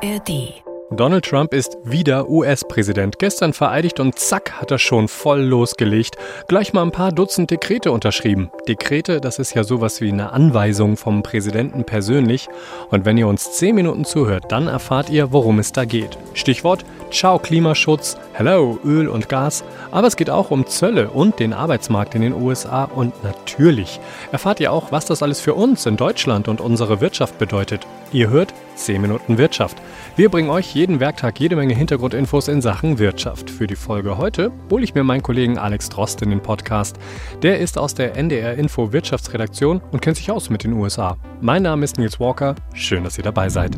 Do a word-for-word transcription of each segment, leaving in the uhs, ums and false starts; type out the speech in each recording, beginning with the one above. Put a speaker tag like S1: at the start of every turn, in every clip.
S1: A R D.
S2: Donald Trump ist wieder U S-Präsident. Gestern vereidigt und zack, hat er schon voll losgelegt. Gleich mal ein paar Dutzend Dekrete unterschrieben. Dekrete, das ist ja sowas wie eine Anweisung vom Präsidenten persönlich. Und wenn ihr uns zehn Minuten zuhört, dann erfahrt ihr, worum es da geht. Stichwort: Ciao Klimaschutz, Hello Öl und Gas. Aber es geht auch um Zölle und den Arbeitsmarkt in den U S A. Und natürlich erfahrt ihr auch, was das alles für uns in Deutschland und unsere Wirtschaft bedeutet. Ihr hört zehn Minuten Wirtschaft. Wir bringen euch jeden Werktag jede Menge Hintergrundinfos in Sachen Wirtschaft. Für die Folge heute hole ich mir meinen Kollegen Alex Drost in den Podcast. Der ist aus der N D R Info Wirtschaftsredaktion und kennt sich aus mit den U S A. Mein Name ist Nils Walker. Schön, dass ihr dabei seid.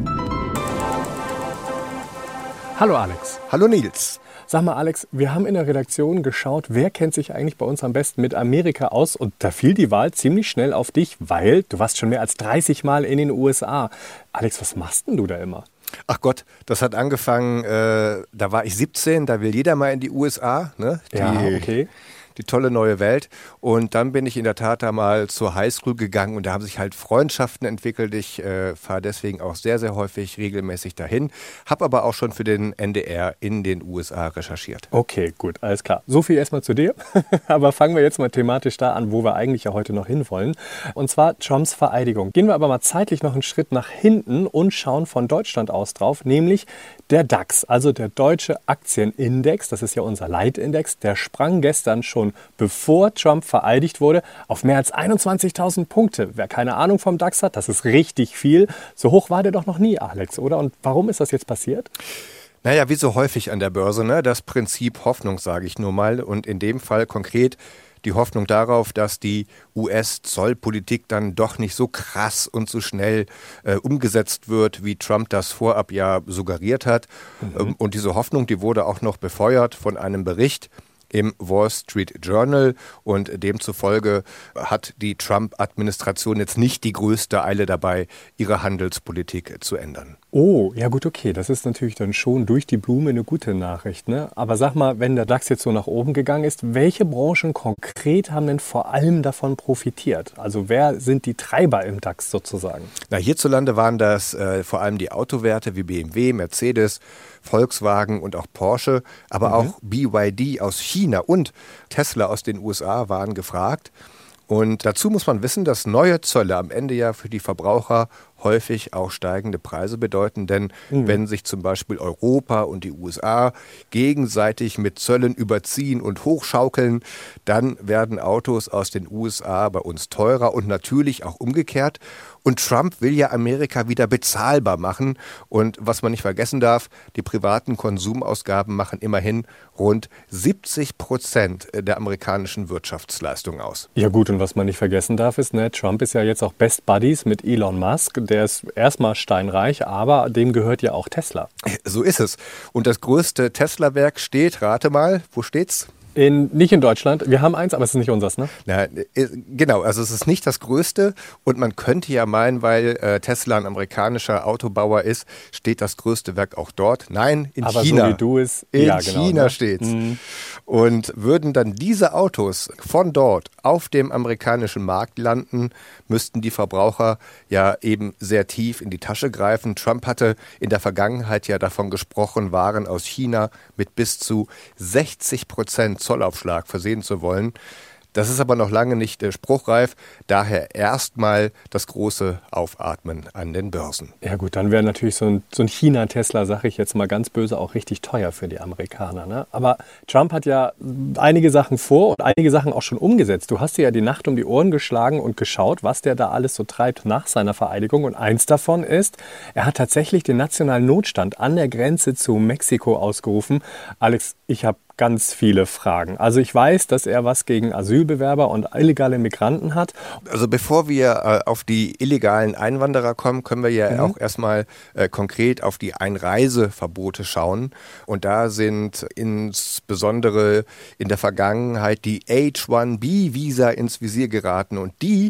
S2: Hallo Alex.
S3: Hallo Nils.
S2: Sag mal Alex, wir haben in der Redaktion geschaut, wer kennt sich eigentlich bei uns am besten mit Amerika aus? Und da fiel die Wahl ziemlich schnell auf dich, weil du warst schon mehr als dreißig Mal in den U S A. Alex, was machst denn du da immer?
S3: Ach Gott, das hat angefangen, äh, da war ich siebzehn, da will jeder mal in die U S A, ne? Die,
S2: ja, okay.
S3: Die tolle neue Welt. Und dann bin ich in der Tat da mal zur Highschool gegangen und da haben sich halt Freundschaften entwickelt. Ich äh, fahre deswegen auch sehr, sehr häufig regelmäßig dahin. Habe aber auch schon für den N D R in den U S A recherchiert.
S2: Okay, gut, alles klar. So viel erstmal zu dir. Aber fangen wir jetzt mal thematisch da an, wo wir eigentlich ja heute noch hinwollen. Und zwar Trumps Vereidigung. Gehen wir aber mal zeitlich noch einen Schritt nach hinten und schauen von Deutschland aus drauf, nämlich der DAX, also der Deutsche Aktienindex. Das ist ja unser Leitindex. Der sprang gestern schon, bevor Trump vereidigt wurde, auf mehr als einundzwanzigtausend Punkte. Wer keine Ahnung vom DAX hat, das ist richtig viel. So hoch war der doch noch nie, Alex, oder? Und warum ist das jetzt passiert?
S3: Naja, wie so häufig an der Börse, ne? Das Prinzip Hoffnung, sage ich nur mal. Und in dem Fall konkret die Hoffnung darauf, dass die U S-Zollpolitik dann doch nicht so krass und so schnell äh, umgesetzt wird, wie Trump das vorab ja suggeriert hat. Mhm. Und diese Hoffnung, die wurde auch noch befeuert von einem Bericht im Wall Street Journal, und demzufolge hat die Trump-Administration jetzt nicht die größte Eile dabei, ihre Handelspolitik zu ändern.
S2: Oh, ja gut, okay, das ist natürlich dann schon durch die Blume eine gute Nachricht, ne? Aber sag mal, wenn der DAX jetzt so nach oben gegangen ist, welche Branchen konkret haben denn vor allem davon profitiert? Also wer sind die Treiber im DAX sozusagen?
S3: Na, hierzulande waren das äh, vor allem die Autowerte wie B M W, Mercedes, Volkswagen und auch Porsche, aber mhm. auch B Y D aus China und Tesla aus den U S A waren gefragt. Und dazu muss man wissen, dass neue Zölle am Ende ja für die Verbraucher häufig auch steigende Preise bedeuten. Denn mhm. wenn sich zum Beispiel Europa und die U S A gegenseitig mit Zöllen überziehen und hochschaukeln, dann werden Autos aus den U S A bei uns teurer und natürlich auch umgekehrt. Und Trump will ja Amerika wieder bezahlbar machen. Und was man nicht vergessen darf, die privaten Konsumausgaben machen immerhin rund siebzig Prozent der amerikanischen Wirtschaftsleistung aus.
S2: Ja gut, und was man nicht vergessen darf ist, ne, Trump ist ja jetzt auch Best Buddies mit Elon Musk. Der ist erstmal steinreich, aber dem gehört ja auch Tesla.
S3: So ist es. Und das größte Tesla-Werk steht, rate mal, wo steht's?
S2: In, nicht in Deutschland. Wir haben eins, aber es ist nicht unseres, ne?
S3: Na, genau, also es ist nicht das größte, und man könnte ja meinen, weil äh, Tesla ein amerikanischer Autobauer ist, steht das größte Werk auch dort. Nein, in
S2: aber
S3: China.
S2: So wie du es,
S3: in
S2: ja, genau,
S3: China
S2: ne?
S3: steht's.
S2: Mhm.
S3: Und würden dann diese Autos von dort auf dem amerikanischen Markt landen, müssten die Verbraucher ja eben sehr tief in die Tasche greifen. Trump hatte in der Vergangenheit ja davon gesprochen, Waren aus China mit bis zu sechzig Prozent Zollaufschlag versehen zu wollen. Das ist aber noch lange nicht äh, spruchreif, daher erstmal das große Aufatmen an den Börsen.
S2: Ja gut, dann wäre natürlich so ein, so ein China-Tesla, sage ich jetzt mal ganz böse, auch richtig teuer für die Amerikaner, ne? Aber Trump hat ja einige Sachen vor und einige Sachen auch schon umgesetzt. Du hast dir ja die Nacht um die Ohren geschlagen und geschaut, was der da alles so treibt nach seiner Vereidigung. Und eins davon ist, er hat tatsächlich den nationalen Notstand an der Grenze zu Mexiko ausgerufen. Alex, ich habe ganz viele Fragen. Also ich weiß, dass er was gegen Asylbewerber und illegale Migranten hat.
S3: Also bevor wir äh, auf die illegalen Einwanderer kommen, können wir ja mhm. auch erstmal äh, konkret auf die Einreiseverbote schauen. Und da sind insbesondere in der Vergangenheit die H eins B Visa ins Visier geraten. Und die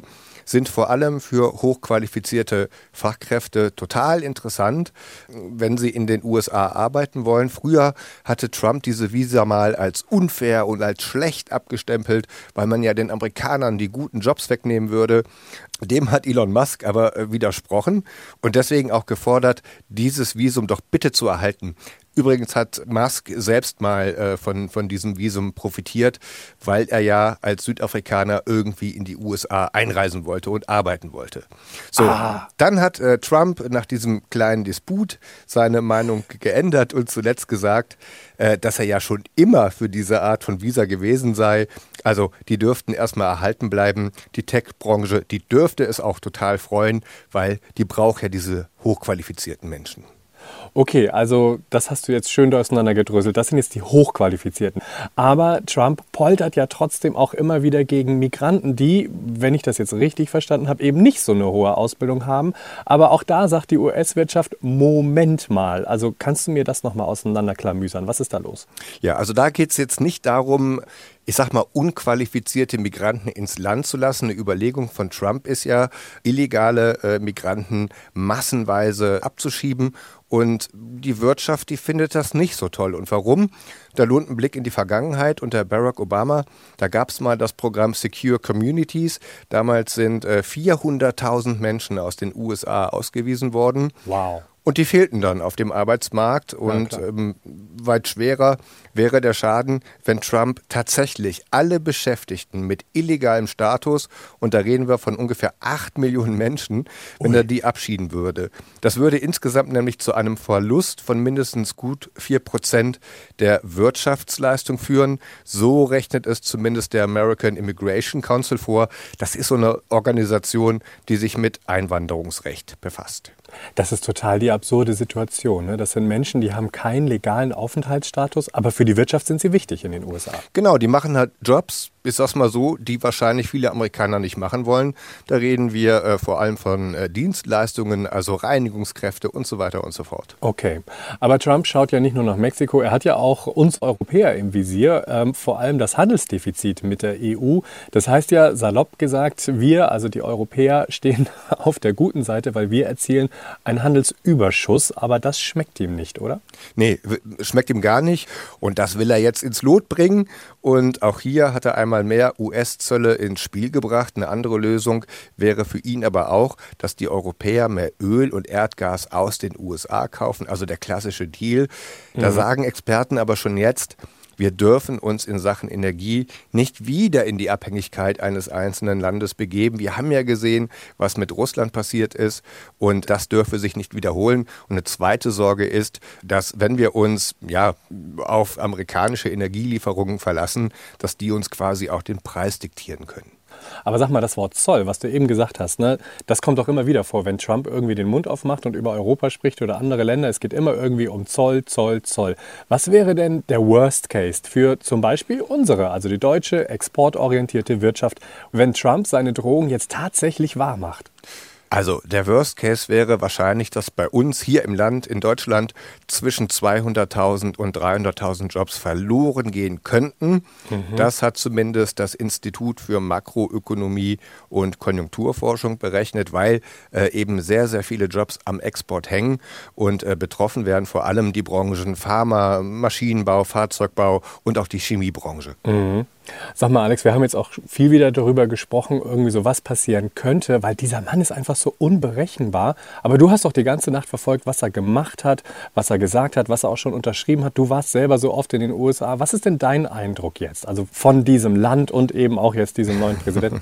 S3: sind vor allem für hochqualifizierte Fachkräfte total interessant, wenn sie in den U S A arbeiten wollen. Früher hatte Trump diese Visa mal als unfair und als schlecht abgestempelt, weil man ja den Amerikanern die guten Jobs wegnehmen würde. Dem hat Elon Musk aber äh, widersprochen und deswegen auch gefordert, dieses Visum doch bitte zu erhalten. Übrigens hat Musk selbst mal äh, von, von diesem Visum profitiert, weil er ja als Südafrikaner irgendwie in die U S A einreisen wollte und arbeiten wollte. So, ah. Dann hat äh, Trump nach diesem kleinen Disput seine Meinung geändert und zuletzt gesagt, äh, dass er ja schon immer für diese Art von Visa gewesen sei. Also die dürften erstmal erhalten bleiben. Die Tech-Branche, die dürfte es auch total freuen, weil die braucht ja diese hochqualifizierten Menschen.
S2: Okay, also das hast du jetzt schön auseinandergedröselt. Das sind jetzt die Hochqualifizierten. Aber Trump poltert ja trotzdem auch immer wieder gegen Migranten, die, wenn ich das jetzt richtig verstanden habe, eben nicht so eine hohe Ausbildung haben. Aber auch da sagt die U S-Wirtschaft, Moment mal. Also kannst du mir das nochmal auseinanderklamüsern? Was ist da los?
S3: Ja, also da geht es jetzt nicht darum, ich sag mal, unqualifizierte Migranten ins Land zu lassen. Eine Überlegung von Trump ist ja, illegale äh, Migranten massenweise abzuschieben. Und die Wirtschaft, die findet das nicht so toll. Und warum? Da lohnt ein Blick in die Vergangenheit unter Barack Obama. Da gab es mal das Programm Secure Communities. Damals sind äh, vierhunderttausend Menschen aus den U S A ausgewiesen worden.
S2: Wow.
S3: Und die fehlten dann auf dem Arbeitsmarkt. Und ja, ähm, weit schwerer wäre der Schaden, wenn Trump tatsächlich alle Beschäftigten mit illegalem Status, und da reden wir von ungefähr acht Millionen Menschen, wenn Ui. er die abschieden würde. Das würde insgesamt nämlich zu einem Verlust von mindestens gut vier Prozent der Wirtschaftsleistung führen. So rechnet es zumindest der American Immigration Council vor. Das ist so eine Organisation, die sich mit Einwanderungsrecht befasst.
S2: Das ist total die absurde Situation. Ne? Das sind Menschen, die haben keinen legalen Aufenthaltsstatus, aber für die Wirtschaft sind sie wichtig in den U S A.
S3: Genau, die machen halt Jobs, ich sag's mal so, die wahrscheinlich viele Amerikaner nicht machen wollen. Da reden wir äh, vor allem von äh, Dienstleistungen, also Reinigungskräfte und so weiter und so fort.
S2: Okay, aber Trump schaut ja nicht nur nach Mexiko, er hat ja auch uns Europäer im Visier, ähm, vor allem das Handelsdefizit mit der E U. Das heißt ja, salopp gesagt, wir, also die Europäer, stehen auf der guten Seite, weil wir erzielen einen Handelsüberschuss, aber das schmeckt ihm nicht, oder?
S3: Nee, schmeckt ihm gar nicht und das will er jetzt ins Lot bringen und auch hier hat er einmal mehr U S-Zölle ins Spiel gebracht. Eine andere Lösung wäre für ihn aber auch, dass die Europäer mehr Öl und Erdgas aus den U S A kaufen, also der klassische Deal. Da mhm. sagen Experten aber schon jetzt, wir dürfen uns in Sachen Energie nicht wieder in die Abhängigkeit eines einzelnen Landes begeben. Wir haben ja gesehen, was mit Russland passiert ist und das dürfe sich nicht wiederholen. Und eine zweite Sorge ist, dass wenn wir uns ja auf amerikanische Energielieferungen verlassen, dass die uns quasi auch den Preis diktieren können.
S2: Aber sag mal, das Wort Zoll, was du eben gesagt hast, ne, das kommt doch immer wieder vor, wenn Trump irgendwie den Mund aufmacht und über Europa spricht oder andere Länder. Es geht immer irgendwie um Zoll, Zoll, Zoll. Was wäre denn der Worst Case für zum Beispiel unsere, also die deutsche exportorientierte Wirtschaft, wenn Trump seine Drohung jetzt tatsächlich wahr macht?
S3: Also der Worst Case wäre wahrscheinlich, dass bei uns hier im Land, in Deutschland, zwischen zweihunderttausend und dreihunderttausend Jobs verloren gehen könnten. Mhm. Das hat zumindest das Institut für Makroökonomie und Konjunkturforschung berechnet, weil äh, eben sehr, sehr viele Jobs am Export hängen und äh, betroffen werden vor allem die Branchen Pharma, Maschinenbau, Fahrzeugbau und auch die Chemiebranche.
S2: Mhm. Sag mal, Alex, wir haben jetzt auch viel wieder darüber gesprochen, irgendwie so was passieren könnte, weil dieser Mann ist einfach so unberechenbar. Aber du hast doch die ganze Nacht verfolgt, was er gemacht hat, was er gesagt hat, was er auch schon unterschrieben hat. Du warst selber so oft in den U S A. Was ist denn dein Eindruck jetzt, also von diesem Land und eben auch jetzt diesem neuen Präsidenten?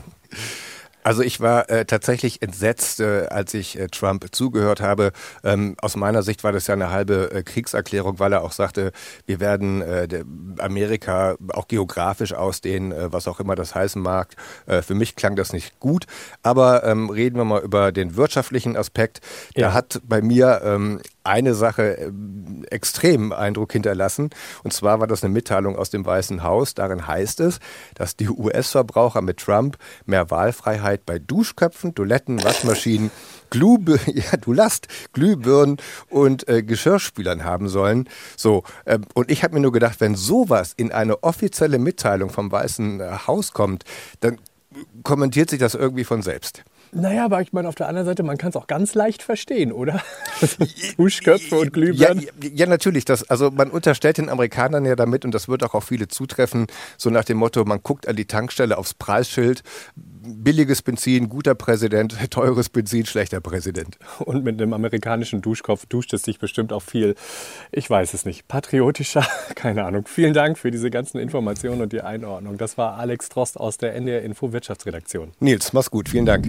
S3: Also ich war äh, tatsächlich entsetzt, äh, als ich äh, Trump zugehört habe. Ähm, aus meiner Sicht war das ja eine halbe äh, Kriegserklärung, weil er auch sagte, wir werden äh, der Amerika auch geografisch ausdehnen, äh, was auch immer das heißen mag. Äh, für mich klang das nicht gut. Aber ähm, reden wir mal über den wirtschaftlichen Aspekt. Ja. Da hat bei mir ähm, eine Sache äh, extrem Eindruck hinterlassen. Und zwar war das eine Mitteilung aus dem Weißen Haus. Darin heißt es, dass die U S-Verbraucher mit Trump mehr Wahlfreiheit bei Duschköpfen, Toiletten, Waschmaschinen, Glühbirnen, ja, du lachst, Glühbirnen und äh, Geschirrspülern haben sollen. So, äh, und ich habe mir nur gedacht, wenn sowas in eine offizielle Mitteilung vom Weißen Haus kommt, dann kommentiert sich das irgendwie von selbst.
S2: Naja, aber ich meine, auf der anderen Seite, man kann es auch ganz leicht verstehen, oder? Duschköpfe und Glühbirnen.
S3: Ja, ja, natürlich. Das, also man unterstellt den Amerikanern ja damit, und das wird auch auf viele zutreffen, so nach dem Motto, man guckt an die Tankstelle aufs Preisschild, billiges Benzin, guter Präsident, teures Benzin, schlechter Präsident.
S2: Und mit einem amerikanischen Duschkopf duscht es sich bestimmt auch viel, ich weiß es nicht, patriotischer, keine Ahnung. Vielen Dank für diese ganzen Informationen und die Einordnung. Das war Alex Trost aus der N D R Info Wirtschaftsredaktion.
S3: Nils, mach's gut. Vielen Dank.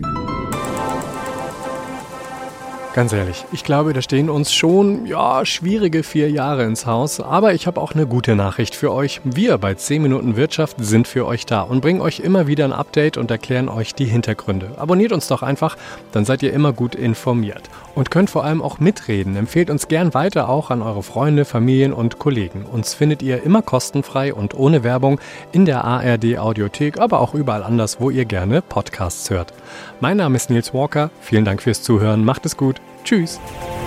S2: Ganz ehrlich, ich glaube, da stehen uns schon, ja, schwierige vier Jahre ins Haus. Aber ich habe auch eine gute Nachricht für euch. Wir bei zehn Minuten Wirtschaft sind für euch da und bringen euch immer wieder ein Update und erklären euch die Hintergründe. Abonniert uns doch einfach, dann seid ihr immer gut informiert. Und könnt vor allem auch mitreden. Empfehlt uns gern weiter auch an eure Freunde, Familien und Kollegen. Uns findet ihr immer kostenfrei und ohne Werbung in der A R D Audiothek, aber auch überall anders, wo ihr gerne Podcasts hört. Mein Name ist Nils Walker. Vielen Dank fürs Zuhören. Macht es gut. Tschüss.